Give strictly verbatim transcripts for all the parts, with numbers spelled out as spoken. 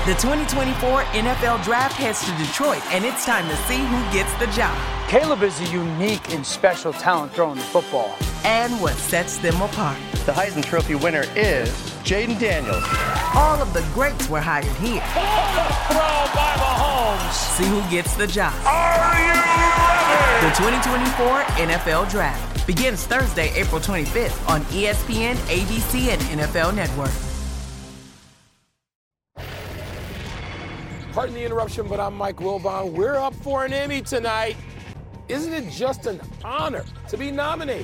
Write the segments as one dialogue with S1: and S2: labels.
S1: The twenty twenty-four N F L Draft heads to Detroit, and it's time to see who gets the job.
S2: Caleb is a unique and special talent throwing the football.
S1: And what sets them apart.
S3: The Heisman Trophy winner is Jaden Daniels.
S1: All of the greats were hired here.
S4: Throw by Mahomes.
S1: See who gets the job.
S4: Are you ready?
S1: The twenty twenty-four N F L Draft begins Thursday, April twenty-fifth on E S P N, A B C, and N F L Network.
S5: Pardon the interruption, but I'm Mike Wilbon. We're up for an Emmy tonight. Isn't it just an honor to be nominated?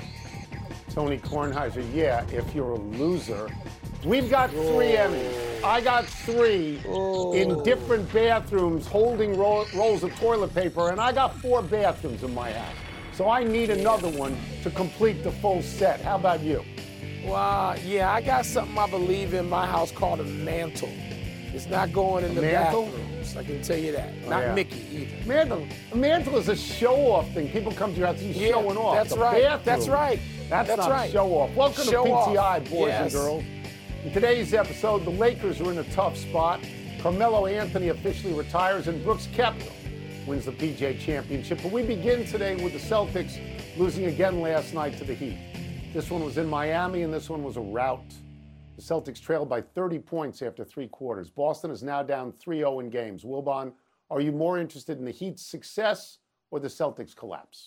S6: Tony Kornheiser, yeah, if you're a loser. We've got three oh. Emmys. I got three oh. in different bathrooms holding ro- rolls of toilet paper, and I got four bathrooms in my house. So I need another one to complete the full set. How about you?
S5: Well, yeah, I got something I believe in my house called a mantle. It's not going in
S6: a
S5: the
S6: mantle?
S5: bathrooms, I can tell you that.
S6: Oh,
S5: not
S6: yeah.
S5: Mickey either.
S6: Mantle, a mantle is a show-off thing. People come to your house and you're
S5: yeah,
S6: showing off.
S5: That's
S6: the
S5: right.
S6: Bathroom,
S5: That's right.
S6: That's,
S5: that's
S6: not
S5: right.
S6: show-off. Welcome
S5: show
S6: to P T I,
S5: off.
S6: boys
S5: yes.
S6: and girls. In today's episode, the Lakers are in a tough spot. Carmelo Anthony officially retires, and Brooks Koepka wins the P G A Championship. But we begin today with the Celtics losing again last night to the Heat. This one was in Miami, and this one was a rout. The Celtics trailed by thirty points after three quarters. Boston is now down three oh in games. Wilbon, are you more interested in the Heat's success or the Celtics' collapse?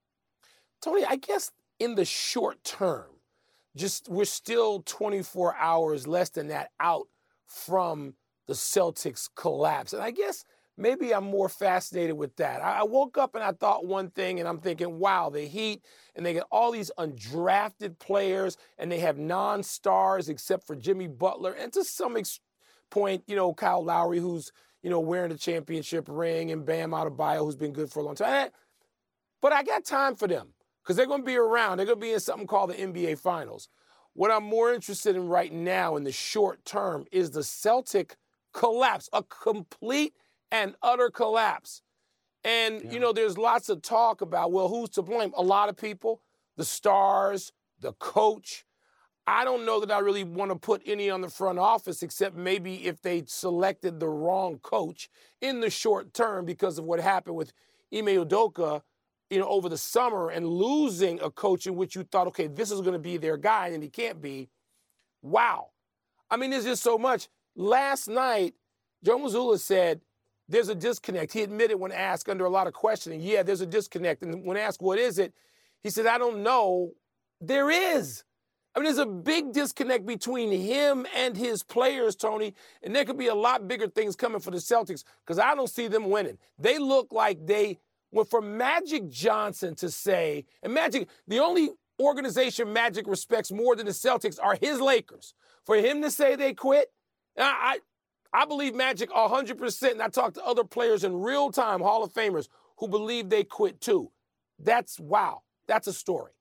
S5: Tony, I guess in the short term, just we're still twenty-four hours, less than that, out from the Celtics' collapse. And I guess maybe I'm more fascinated with that. I woke up and I thought one thing, and I'm thinking, wow, the Heat, and they get all these undrafted players, and they have non-stars except for Jimmy Butler, and to some ex- point, you know, Kyle Lowry, who's, you know, wearing a championship ring, and Bam Adebayo, who's been good for a long time. But I got time for them because they're going to be around. They're going to be in something called the N B A Finals. What I'm more interested in right now in the short term is the Celtic collapse, a complete and utter collapse. And, yeah. you know, there's lots of talk about, well, who's to blame? A lot of people, the stars, the coach. I don't know that I really want to put any on the front office, except maybe if they selected the wrong coach in the short term because of what happened with Ime Udoka, you know, over the summer, and losing a coach in which you thought, okay, this is going to be their guy, and he can't be. Wow. I mean, there's just so much. Last night, Joe Mazzulla said, there's a disconnect. He admitted when asked under a lot of questioning, yeah, there's a disconnect. And when asked, what is it? He said, I don't know. There is. I mean, there's a big disconnect between him and his players, Tony, and there could be a lot bigger things coming for the Celtics because I don't see them winning. They look like they went for Magic Johnson to say, and Magic, the only organization Magic respects more than the Celtics are his Lakers. For him to say they quit, I, I I believe Magic one hundred percent, and I talked to other players in real time, Hall of Famers, who believe they quit too. That's, wow, that's a story.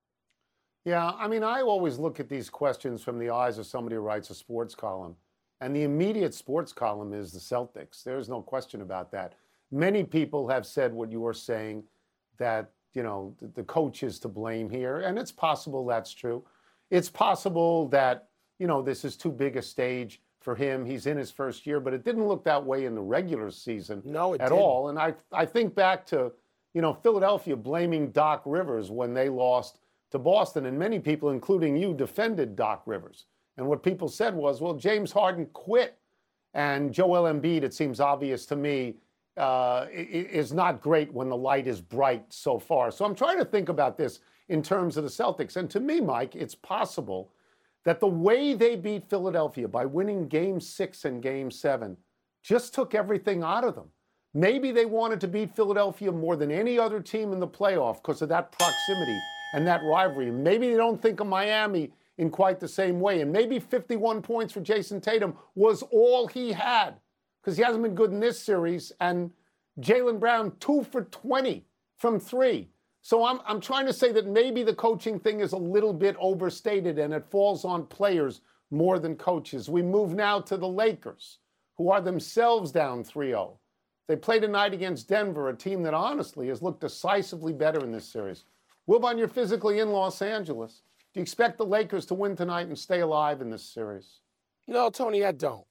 S6: Yeah, I mean, I always look at these questions from the eyes of somebody who writes a sports column, and the immediate sports column is the Celtics. There's no question about that. Many people have said what you were saying, that, you know, the, the coach is to blame here, and it's possible that's true. It's possible that, you know, this is too big a stage for him. He's in his first year, but it didn't look that way in the regular season
S5: no, it
S6: at
S5: didn't.
S6: all. And I, I think back to, you know, Philadelphia blaming Doc Rivers when they lost to Boston, and many people, including you, defended Doc Rivers. And what people said was, well, James Harden quit, and Joel Embiid, it seems obvious to me, uh, is not great when the light is bright so far. So I'm trying to think about this in terms of the Celtics. And to me, Mike, it's possible that the way they beat Philadelphia by winning game six and game seven just took everything out of them. Maybe they wanted to beat Philadelphia more than any other team in the playoff because of that proximity and that rivalry. Maybe they don't think of Miami in quite the same way. And maybe fifty-one points for Jason Tatum was all he had because he hasn't been good in this series. And Jaylen Brown, two for twenty from three. So I'm I'm trying to say that maybe the coaching thing is a little bit overstated and it falls on players more than coaches. We move now to the Lakers, who are themselves down three oh. They play tonight against Denver, a team that honestly has looked decisively better in this series. Wilbon, you're physically in Los Angeles. Do you expect the Lakers to win tonight and stay alive in this series?
S5: No, Tony, I don't.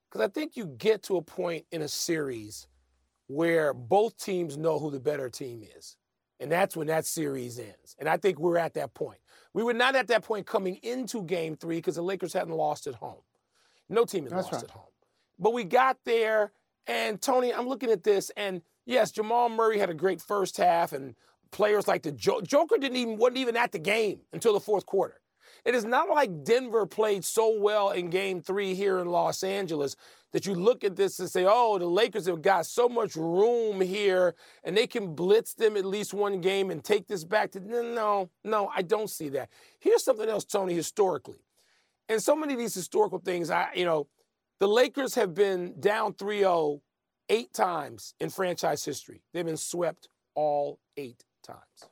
S5: Because I think you get to a point in a series where both teams know who the better team is. And that's when that series ends. And I think we're at that point. We were not at that point coming into game three because the Lakers hadn't lost at home. No team had lost right. at home. But we got there, and Tony, I'm looking at this, and yes, Jamal Murray had a great first half, and players like the jo- Joker didn't even wasn't even at the game until the fourth quarter. It is not like Denver played so well in game three here in Los Angeles that you look at this and say, oh, the Lakers have got so much room here and they can blitz them at least one game and take this back to, no, no, I don't see that. Here's something else, Tony, historically. And so many of these historical things, I, you know, the Lakers have been down three oh eight times in franchise history. They've been swept all eight times.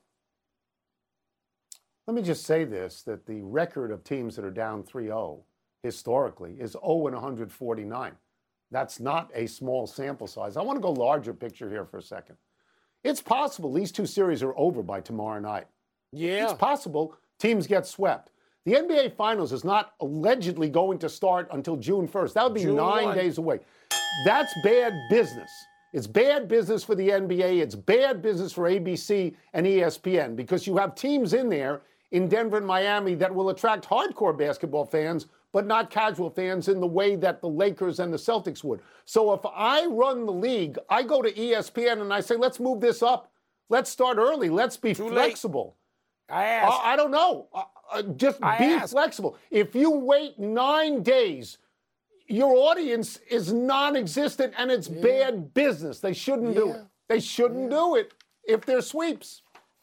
S6: Let me just say this, that the record of teams that are down three oh historically is oh and one forty-nine. That's not a small sample size. I want to go larger picture here for a second. It's possible these two series are over by tomorrow night.
S5: Yeah.
S6: It's possible teams get swept. The N B A Finals is not allegedly going to start until June first. That would be
S5: June
S6: nine
S5: first.
S6: days away. That's bad business. It's bad business for the N B A. It's bad business for A B C and E S P N because you have teams in there in Denver and Miami that will attract hardcore basketball fans, but not casual fans in the way that the Lakers and the Celtics would. So if I run the league, I go to E S P N and I say, let's move this up. Let's start early. Let's be
S5: Too
S6: flexible.
S5: Late. I asked.
S6: I, I don't know. Uh, uh, just
S5: I
S6: be
S5: asked.
S6: flexible. If you wait nine days, your audience is non-existent and it's yeah. bad business. They shouldn't yeah. do it. They shouldn't yeah. do it if they're sweeps.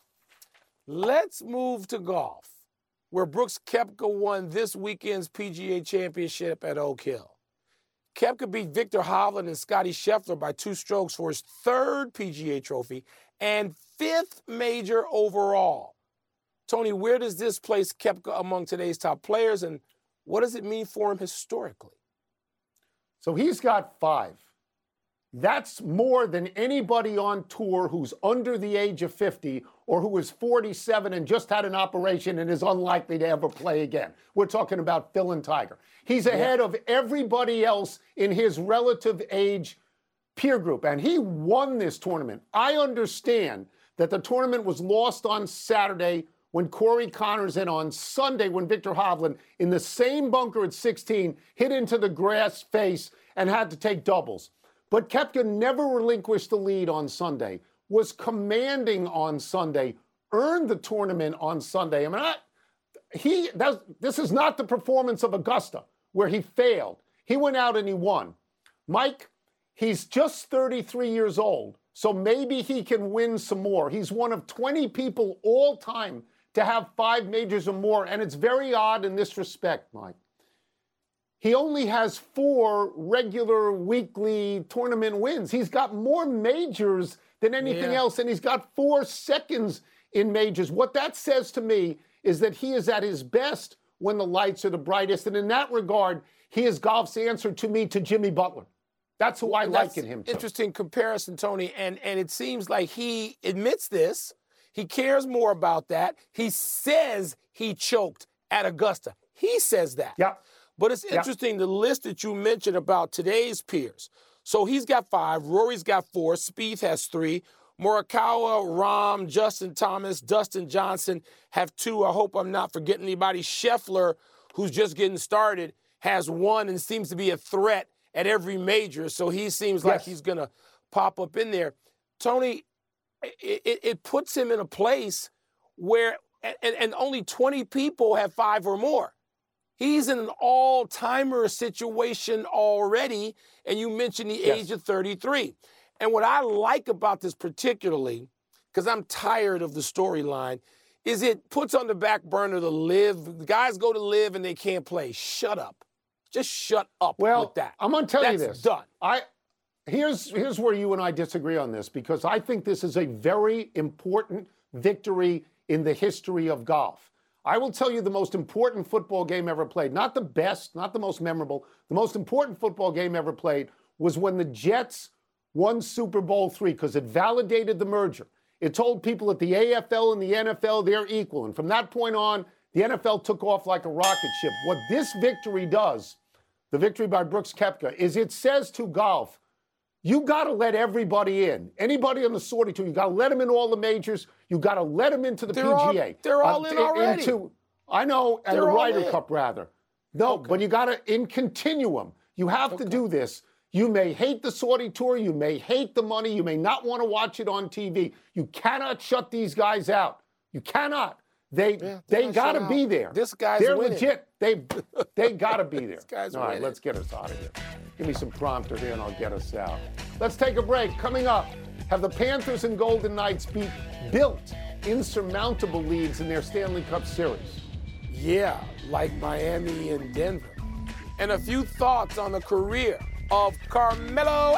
S5: Let's move to golf, where Brooks Koepka won this weekend's P G A Championship at Oak Hill. Koepka beat Viktor Hovland and Scottie Scheffler by two strokes for his third P G A trophy and fifth major overall. Tony, where does this place Koepka among today's top players, and what does it mean for him historically?
S6: So he's got five. That's more than anybody on tour who's under the age of fifty or who is forty-seven and just had an operation and is unlikely to ever play again. We're talking about Phil and Tiger. He's ahead yeah. of everybody else in his relative age peer group, and he won this tournament. I understand that the tournament was lost on Saturday when Corey Connors and on Sunday when Viktor Hovland, in the same bunker at sixteen, hit into the grass face and had to take doubles. But Koepka never relinquished the lead on Sunday, was commanding on Sunday, earned the tournament on Sunday. I mean, I, he that's, this is not the performance of Augusta, where he failed. He went out and he won. Mike, he's just thirty-three years old, so maybe he can win some more. He's one of twenty people all time to have five majors or more, and it's very odd in this respect, Mike. He only has four regular weekly tournament wins. He's got more majors than anything yeah. else, and he's got four seconds in majors. What that says to me is that he is at his best when the lights are the brightest, and in that regard, he is golf's answer to me to Jimmy Butler. That's who I
S5: That's
S6: liken him to.
S5: Interesting comparison, Tony, and, and it seems like he admits this. He cares more about that. He says he choked at Augusta. He says that.
S6: Yeah.
S5: But it's interesting, yep. the list that you mentioned about today's peers. So he's got five, Rory's got four, Spieth has three, Morikawa, Rahm, Justin Thomas, Dustin Johnson have two. I hope I'm not forgetting anybody. Scheffler, who's just getting started, has one and seems to be a threat at every major. So he seems yes. like he's going to pop up in there. Tony, it, it, it puts him in a place where, and, and only twenty people have five or more. He's in an all-timer situation already, and you mentioned the yes. age of thirty-three. And what I like about this particularly, because I'm tired of the storyline, is it puts on the back burner the live. The guys go to live and they can't play. Shut up. Just shut up
S6: well,
S5: with that.
S6: I'm going to tell
S5: That's
S6: you this.
S5: done.
S6: I here's, here's where you and I disagree on this, because I think this is a very important victory in the history of golf. I will tell you the most important football game ever played, not the best, not the most memorable, the most important football game ever played was when the Jets won Super Bowl three, because it validated the merger. It told people that the A F L and the N F L, they're equal. And from that point on, the N F L took off like a rocket ship. What this victory does, the victory by Brooks Koepka, is it says to golf, you got to let everybody in. Anybody on the sortie tour, you got to let them in all the majors. You got to let them into the
S5: they're
S6: P G A.
S5: All, they're all uh, in already.
S6: Into, I know, and
S5: they're
S6: the Ryder
S5: in.
S6: Cup, rather. No, okay. But you got to, in continuum, you have okay. to do this. You may hate the sortie tour. You may hate the money. You may not want to watch it on T V. You cannot shut these guys out. You cannot. They yeah, they got to be there.
S5: This guy's
S6: They're
S5: winning.
S6: legit. They they got to be there.
S5: This guy's
S6: All right,
S5: winning.
S6: let's get us out of here. Give me some prompter here and I'll get us out. Let's take a break. Coming up, have the Panthers and Golden Knights beat built insurmountable leads in their Stanley Cup Series?
S5: Yeah, like Miami and Denver. And a few thoughts on the career of Carmelo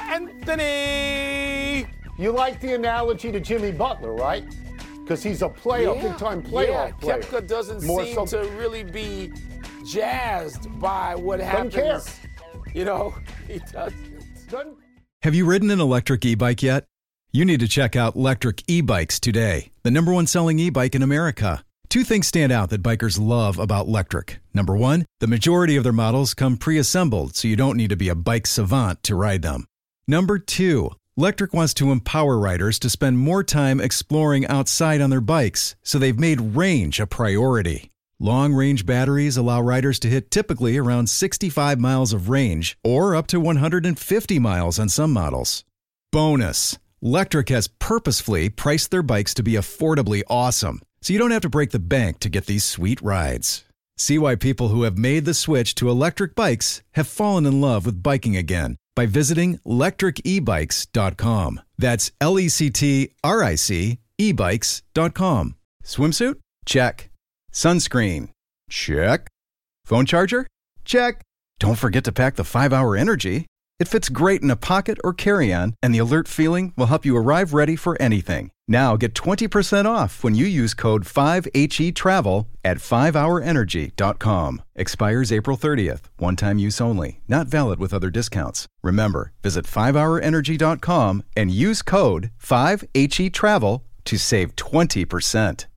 S5: Anthony.
S6: You like the analogy to Jimmy Butler, right? Because he's a playoff,
S5: yeah.
S6: big-time playoff
S5: yeah.
S6: player.
S5: Koepka doesn't
S6: More
S5: seem
S6: so-
S5: to really be jazzed by what
S6: Doesn't
S5: happens.
S6: care.
S5: You know, he doesn't.
S6: Doesn't-
S7: Have you ridden an electric e-bike yet? You need to check out Electric E-Bikes today, the number one selling e-bike in America. Two things stand out that bikers love about Electric. Number one, the majority of their models come pre-assembled, so you don't need to be a bike savant to ride them. Number two, Electric wants to empower riders to spend more time exploring outside on their bikes, so they've made range a priority. Long-range batteries allow riders to hit typically around sixty-five miles of range, or up to one hundred fifty miles on some models. Bonus, Electric has purposefully priced their bikes to be affordably awesome, so you don't have to break the bank to get these sweet rides. See why people who have made the switch to electric bikes have fallen in love with biking again by visiting electric e bikes dot com. That's L E C T R I C e bikes dot com. Swimsuit? Check. Sunscreen? Check. Phone charger? Check. Don't forget to pack the five hour Energy. It fits great in a pocket or carry-on, and the alert feeling will help you arrive ready for anything. Now get twenty percent off when you use code five H E travel at five hour energy dot com. Expires April thirtieth. One-time use only. Not valid with other discounts. Remember, visit five hour energy dot com and use code five H E travel to save twenty percent.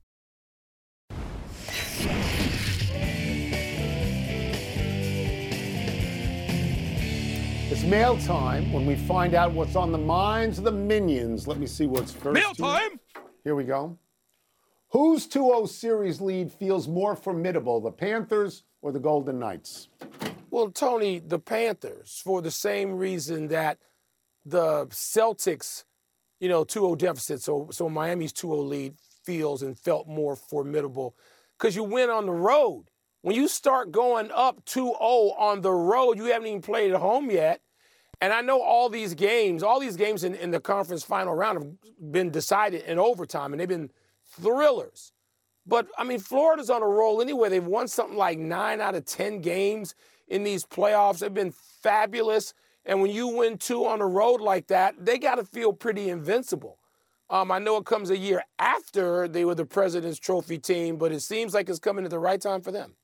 S6: It's mail time when we find out what's on the minds of the minions. Let me see what's first.
S4: Mail time!
S6: Here we go. Whose two oh series lead feels more formidable, the Panthers or the Golden Knights?
S5: Well, Tony, the Panthers, for the same reason that the Celtics, you know, two oh deficit, so, so Miami's two oh lead feels and felt more formidable because you win on the road. When you start going up two oh on the road, you haven't even played at home yet. And I know all these games, all these games in, in the conference final round have been decided in overtime, and they've been thrillers. But, I mean, Florida's on a roll anyway. They've won something like nine out of ten games in these playoffs. They've been fabulous. And when you win two on the road like that, they got to feel pretty invincible. Um, I know it comes a year after they were the President's Trophy team, but it seems like it's coming at the right time for them.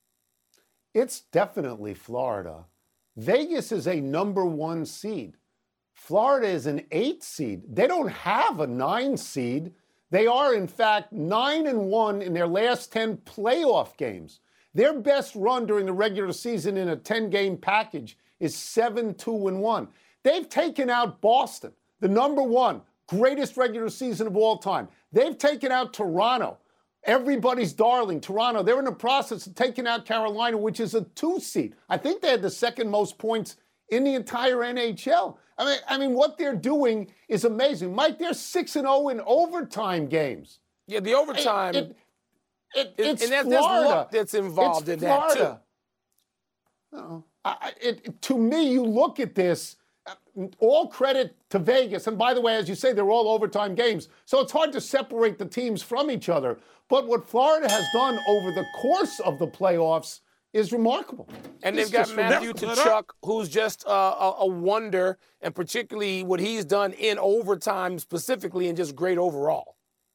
S6: It's definitely Florida. Vegas is a number one seed. Florida is an eight seed. They don't have a nine seed. They are, in fact, nine and one in their last ten playoff games. Their best run during the regular season in a ten-game package is seven two and one. They've taken out Boston, the number one, greatest regular season of all time. They've taken out Toronto, everybody's darling, Toronto. They're in the process of taking out Carolina, which is a two seed. I think they had the second most points in the entire N H L. I mean, I mean, what they're doing is amazing. Mike, they're six and oh in overtime games.
S5: Yeah, the overtime.
S6: It, it, it, it's
S5: and there's
S6: Florida.
S5: luck that's involved
S6: it's
S5: in
S6: Florida.
S5: that, too.
S6: No. I, it, to me, you look at this, all credit to Vegas. And by the way, as you say, they're all overtime games. So it's hard to separate the teams from each other. But what Florida has done over the course of the playoffs is remarkable.
S5: And
S6: It's
S5: they've got
S6: just
S5: Matthew
S6: remarkable.
S5: Tkachuk, who's just uh, a, a wonder, and particularly what he's done in overtime specifically and just great overall.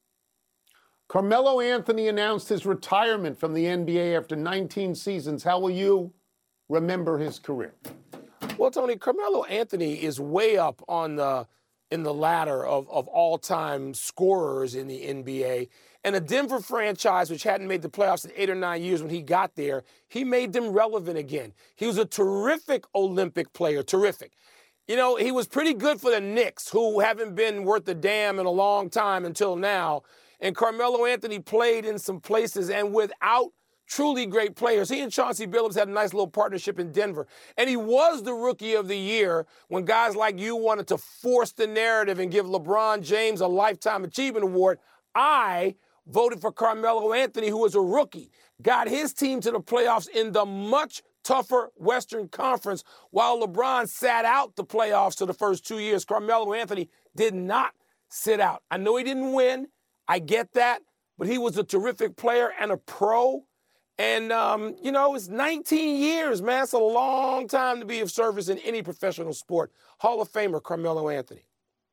S6: Carmelo Anthony announced his retirement from the N B A after nineteen seasons. How will you remember his career?
S5: Well, Tony, Carmelo Anthony is way up on the in the ladder of, of all-time scorers in the N B A. And a Denver franchise, which hadn't made the playoffs in eight or nine years when he got there, he made them relevant again. He was a terrific Olympic player, terrific. You know, he was pretty good for the Knicks, who haven't been worth a damn in a long time until now. And Carmelo Anthony played in some places, and without truly great players. He and Chauncey Billups had a nice little partnership in Denver. And he was the Rookie of the Year when guys like you wanted to force the narrative and give LeBron James a Lifetime Achievement Award. I voted for Carmelo Anthony, who was a rookie, got his team to the playoffs in the much tougher Western Conference, while LeBron sat out the playoffs for the first two years. Carmelo Anthony did not sit out. I know he didn't win. I get that. But he was a terrific player and a pro. And, um, you know, it's nineteen years, man. It's a long time to be of service in any professional sport. Hall of Famer Carmelo Anthony.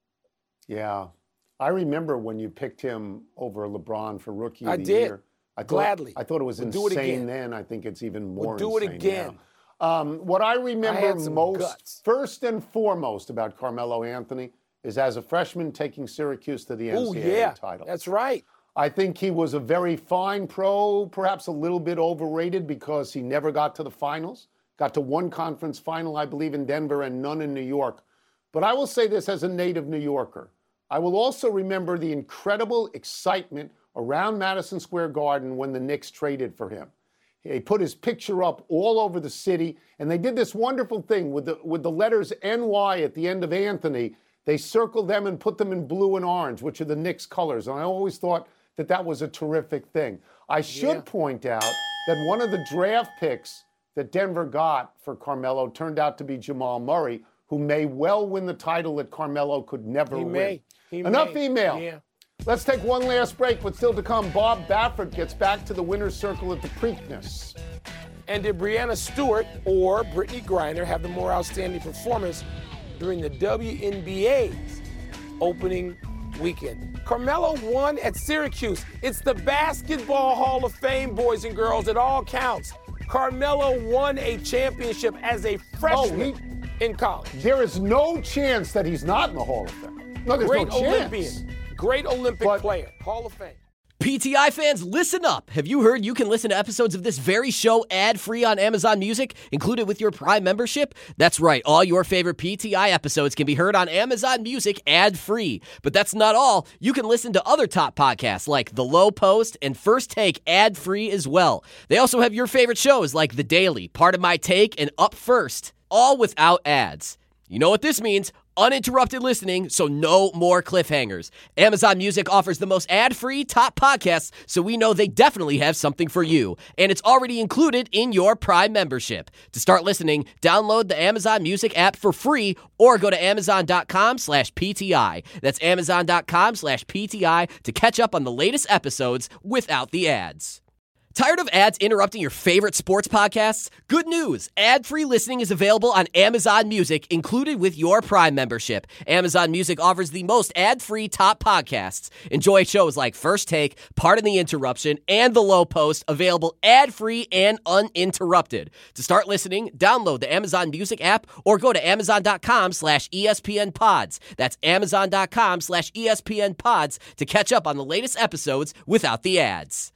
S6: Yeah. I remember when you picked him over LeBron for Rookie of
S5: I
S6: the
S5: did.
S6: Year. I thought,
S5: Gladly.
S6: I thought it was
S5: We'll do it
S6: insane
S5: again.
S6: then. I think it's even more
S5: We'll do it
S6: insane
S5: again.
S6: now. Um, what I remember
S5: I had some
S6: most,
S5: guts.
S6: first and foremost about Carmelo Anthony is as a freshman taking Syracuse to the N
S5: Oh,
S6: C double A
S5: yeah.
S6: title.
S5: That's right.
S6: I think he was a very fine pro, perhaps a little bit overrated because he never got to the finals. Got to one conference final, I believe, in Denver and none in New York. But I will say this as a native New Yorker. I will also remember the incredible excitement around Madison Square Garden when the Knicks traded for him. He put his picture up all over the city, and they did this wonderful thing with the, with the letters N Y at the end of Anthony. They circled them and put them in blue and orange, which are the Knicks colors. And I always thought that that was a terrific thing. I should
S5: Yeah.
S6: point out that one of the draft picks that Denver got for Carmelo turned out to be Jamal Murray, who may well win the title that Carmelo could never
S5: He
S6: win.
S5: may. He
S6: Enough
S5: may.
S6: email.
S5: Yeah.
S6: Let's take one last break, but still to come, Bob Baffert gets back to the winner's circle at the Preakness.
S5: And did Breanna Stewart or Brittany Griner have the more outstanding performance during the W N B A's opening weekend? Carmelo won at Syracuse. It's the Basketball Hall of Fame, boys and girls. It all counts. Carmelo won a championship as a freshman
S6: Oh,
S5: in college.
S6: There is no chance that he's not in the Hall of Fame. No, there's
S5: Great
S6: no chance.
S5: Olympian. Great Olympic
S6: But-
S5: player. Hall of Fame.
S8: P T I fans, listen up. Have you heard you can listen to episodes of this very show ad-free on Amazon Music, included with your Prime membership? That's right. All your favorite P T I episodes can be heard on Amazon Music ad-free. But that's not all. You can listen to other top podcasts like The Low Post and First Take ad-free as well. They also have your favorite shows like The Daily, Part of My Take, and Up First, all without ads. You know what this means? Uninterrupted listening, so no more cliffhangers. Amazon Music offers the most ad-free top podcasts, so we know they definitely have something for you. And it's already included in your Prime membership. To start listening, download the Amazon Music app for free or go to amazon.com slash PTI. That's amazon.com slash PTI to catch up on the latest episodes without the ads. Tired of ads interrupting your favorite sports podcasts? Good news! Ad-free listening is available on Amazon Music, included with your Prime membership. Amazon Music offers the most ad-free top podcasts. Enjoy shows like First Take, Pardon the Interruption, and The Low Post, available ad-free and uninterrupted. To start listening, download the Amazon Music app or go to amazon.com slash ESPN pods. That's amazon.com slash ESPN pods to catch up on the latest episodes without the ads.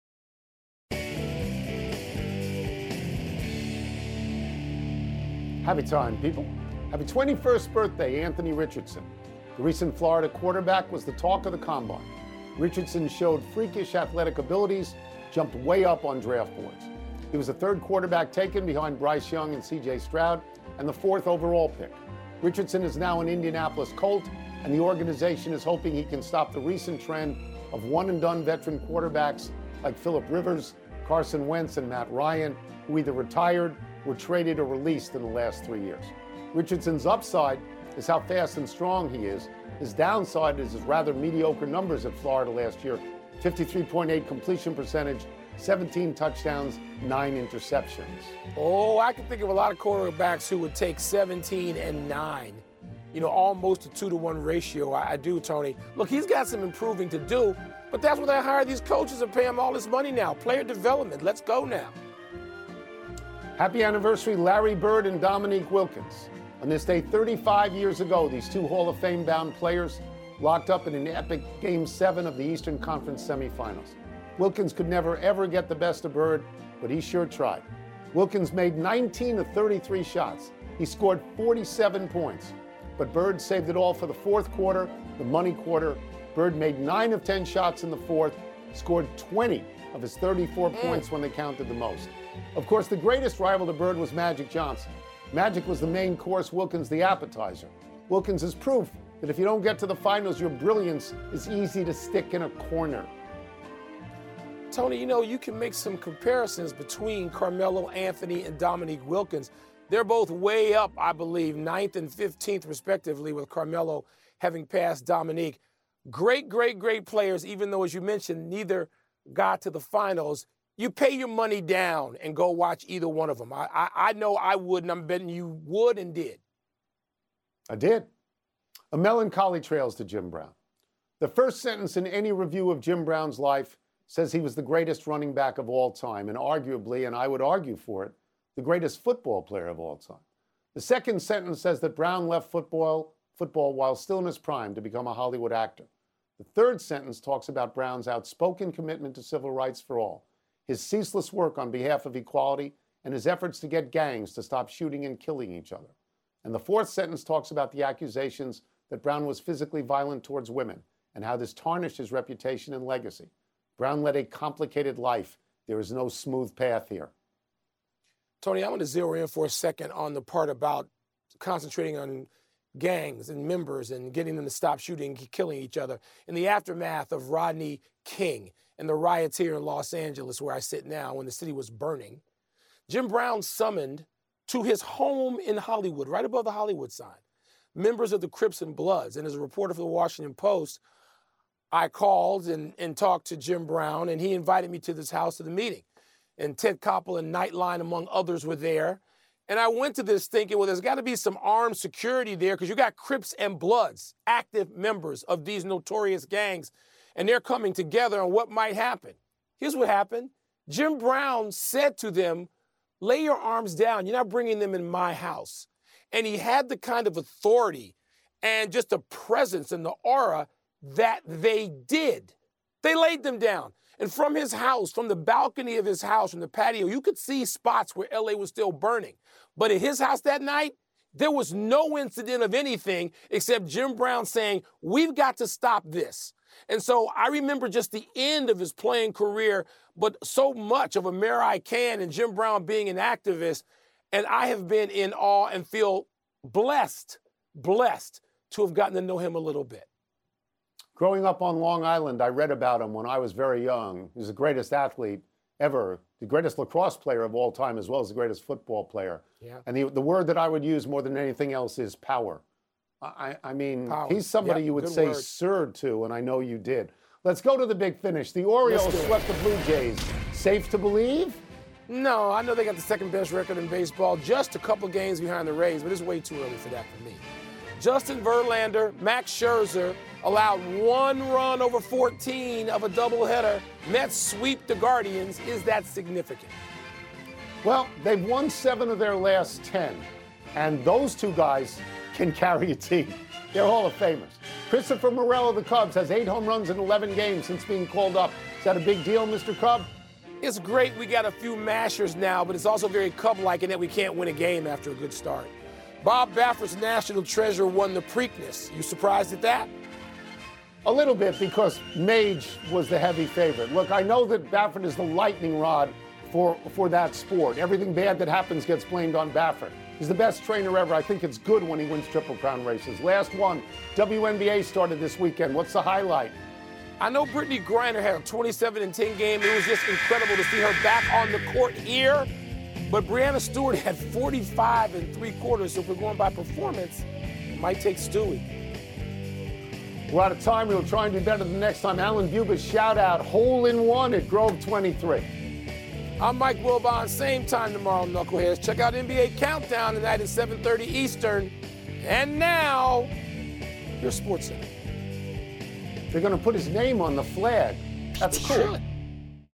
S6: Happy time, people. Happy twenty-first birthday, Anthony Richardson. The recent Florida quarterback was the talk of the combine. Richardson showed freakish athletic abilities, jumped way up on draft boards. He was the third quarterback taken behind Bryce Young and C J Stroud, and the fourth overall pick. Richardson is now an Indianapolis Colt, and the organization is hoping he can stop the recent trend of one-and-done veteran quarterbacks like Phillip Rivers, Carson Wentz, and Matt Ryan, who either retired, were traded, or released in the last three years. Richardson's upside is how fast and strong he is. His downside is his rather mediocre numbers at Florida last year. fifty-three point eight completion percentage, seventeen touchdowns, nine interceptions.
S5: Oh, I can think of a lot of quarterbacks who would take seventeen and nine. You know, almost a two to one ratio. I, I do, Tony. Look, he's got some improving to do, but that's what they hire these coaches and pay him all this money now. Player development. Let's go now.
S6: Happy anniversary, Larry Bird and Dominique Wilkins. On this day thirty-five years ago, these two Hall of Fame-bound players locked up in an epic Game seven of the Eastern Conference semifinals. Wilkins could never, ever get the best of Bird, but he sure tried. Wilkins made nineteen of thirty-three shots. He scored forty-seven points. But Bird saved it all for the fourth quarter, the money quarter. Bird made nine of ten shots in the fourth, scored twenty of his thirty-four mm. points when they counted the most. Of course, the greatest rival to Bird was Magic Johnson. Magic was the main course, Wilkins the appetizer. Wilkins is proof that if you don't get to the finals, your brilliance is easy to stick in a corner.
S5: Tony, you know, you can make some comparisons between Carmelo Anthony and Dominique Wilkins. They're both way up, I believe, ninth and fifteenth, respectively, with Carmelo having passed Dominique. Great, great, great players, even though, as you mentioned, neither got to the finals. You pay your money down and go watch either one of them. I, I, I know I would, and I'm betting you would and did.
S6: I did. A melancholy trails to Jim Brown. The first sentence in any review of Jim Brown's life says he was the greatest running back of all time, and arguably, and I would argue for it, the greatest football player of all time. The second sentence says that Brown left football, football while still in his prime to become a Hollywood actor. The third sentence talks about Brown's outspoken commitment to civil rights for all, his ceaseless work on behalf of equality, and his efforts to get gangs to stop shooting and killing each other. And the fourth sentence talks about the accusations that Brown was physically violent towards women and how this tarnished his reputation and legacy. Brown led a complicated life. There is no smooth path here.
S5: Tony, I want to zero in for a second on the part about concentrating on gangs and members and getting them to stop shooting and killing each other. In the aftermath of Rodney King and the riots here in Los Angeles, where I sit now, when the city was burning, Jim Brown summoned to his home in Hollywood, right above the Hollywood sign, members of the Crips and Bloods. And as a reporter for the Washington Post, I called and, and talked to Jim Brown, and he invited me to this house to the meeting. And Ted Koppel and Nightline, among others, were there. And I went to this thinking, well, there's got to be some armed security there because you got Crips and Bloods, active members of these notorious gangs, and they're coming together on what might happen. Here's what happened. Jim Brown said to them, lay your arms down. You're not bringing them in my house. And he had the kind of authority and just the presence and the aura that they did. They laid them down. And from his house, from the balcony of his house, from the patio, you could see spots where L A was still burning. But at his house that night, there was no incident of anything except Jim Brown saying, we've got to stop this. And so I remember just the end of his playing career, but so much of America I Can and Jim Brown being an activist. And I have been in awe and feel blessed, blessed to have gotten to know him a little bit.
S6: Growing up on Long Island, I read about him when I was very young. He was the greatest athlete ever, the greatest lacrosse player of all time, as well as the greatest football player. Yeah. And the, the word that I would use more than anything else is power. I, I mean, power. He's somebody yep, you would say word. sir to, and I know you did. Let's go to the big finish. The Orioles swept the Blue Jays. Safe to believe?
S5: No, I know they got the second best record in baseball, just a couple games behind the Rays, but it's way too early for that for me. Justin Verlander, Max Scherzer allowed one run over fourteen of a doubleheader. Mets sweep the Guardians. Is that significant?
S6: Well, they've won seven of their last ten, and those two guys can carry a team. They're Hall of Famers. Christopher Morel of the Cubs has eight home runs in eleven games since being called up. Is that a big deal, Mister Cub?
S5: It's great we got a few mashers now, but it's also very Cub-like in that we can't win a game after a good start. Bob Baffert's National Treasure won the Preakness. You surprised at that?
S6: A little bit, because Mage was the heavy favorite. Look, I know that Baffert is the lightning rod for, for that sport. Everything bad that happens gets blamed on Baffert. He's the best trainer ever. I think it's good when he wins Triple Crown races. Last one, W N B A started this weekend. What's the highlight?
S5: I know Brittany Griner had a twenty-seven and ten game. It was just incredible to see her back on the court here. But Breanna Stewart had forty-five and three quarters, so if we're going by performance, it might take Stewie.
S6: We're out of time. We'll try and do better the next time. Alan Buba's shout out, hole in one at Grove twenty-three.
S5: I'm Mike Wilbon. Same time tomorrow, Knuckleheads. Check out N B A Countdown tonight at seven thirty Eastern. And now, your Sports Center.
S6: They're going to put his name on the flag. That's cool. Should.